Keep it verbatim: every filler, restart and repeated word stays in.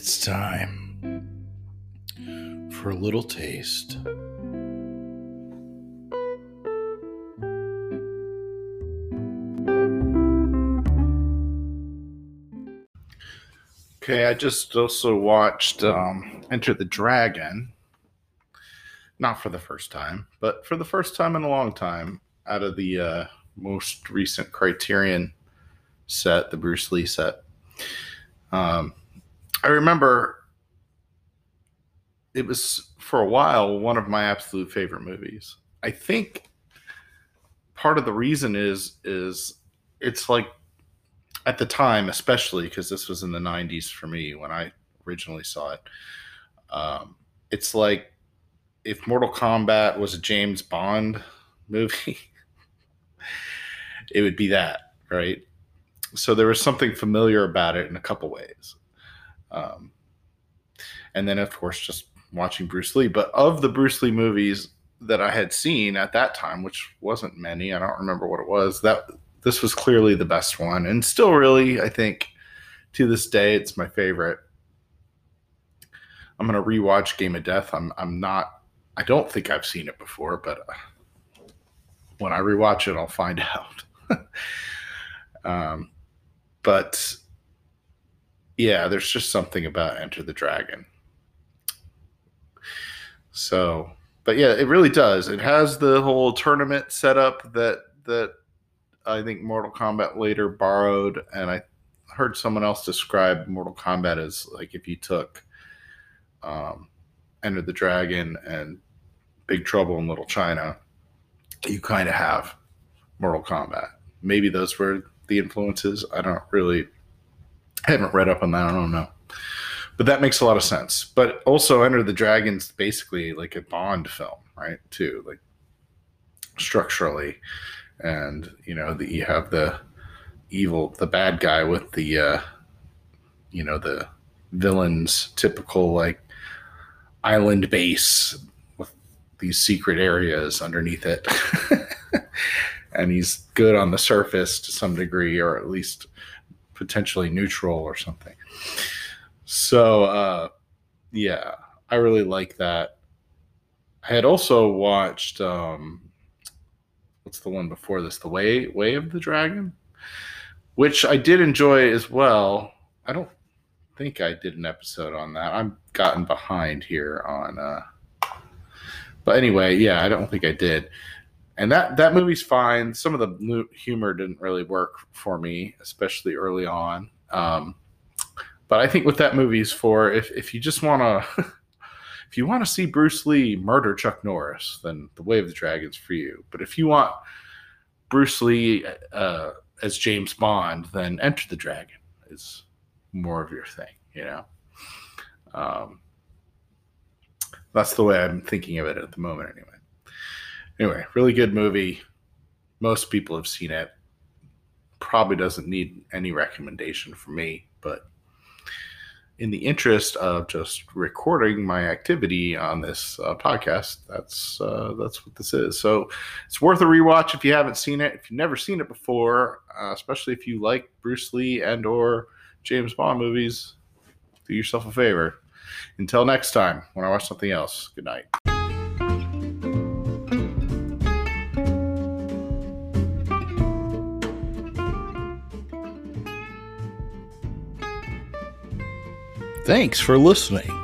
It's time for a little taste. Okay, I just also watched um, Enter the Dragon. Not for the first time, but for the first time in a long time, out of the uh, most recent Criterion set, the Bruce Lee set. Um, I remember it was, for a while, one of my absolute favorite movies. I think part of the reason is, is it's like, at the time, especially because this was in the nineties for me when I originally saw it, um, it's like if Mortal Kombat was a James Bond movie, it would be that, right? So there was something familiar about it in a couple ways. Um, and then, of course, just watching Bruce Lee. But of the Bruce Lee movies that I had seen at that time, which wasn't many, I don't remember what it was, that this was clearly the best one. And still really, I think, to this day, it's my favorite. I'm going to rewatch Game of Death. I'm I'm not, I don't think I've seen it before, but uh, when I rewatch it, I'll find out. um, but yeah, there's just something about Enter the Dragon. So, but yeah, it really does. It has the whole tournament setup that that I think Mortal Kombat later borrowed, and I heard someone else describe Mortal Kombat as like if you took um, Enter the Dragon and Big Trouble in Little China, you kind of have Mortal Kombat. Maybe those were the influences. I don't really, I haven't read up on that. I don't know. But that makes a lot of sense. But also Enter the Dragon's basically like a Bond film, right? Too, like structurally. And, you know, the, you have the evil, the bad guy with the, uh, you know, the villain's typical like island base with these secret areas underneath it. And he's good on the surface to some degree, or at least potentially neutral or something. So, uh, yeah, I really like that. I had also watched, um, what's the one before this? The Way, Way of the Dragon, which I did enjoy as well. I don't think I did an episode on that. I'm gotten behind here on, uh, but anyway, yeah, I don't think I did. And that, that movie's fine. Some of the humor didn't really work for me, especially early on. Um, but I think what that movie's for, if, if you just want to, if you want to see Bruce Lee murder Chuck Norris, then The Way of the Dragon's for you. But if you want Bruce Lee uh, as James Bond, then Enter the Dragon is more of your thing, you know? Um, that's the way I'm thinking of it at the moment, anyway. Anyway, really good movie. Most people have seen it. Probably doesn't need any recommendation from me, but in the interest of just recording my activity on this uh, podcast, that's uh, that's what this is. So it's worth a rewatch if you haven't seen it. If you've never seen it before, uh, especially if you like Bruce Lee and or James Bond movies, do yourself a favor. Until next time, when I watch something else, good night. Thanks for listening.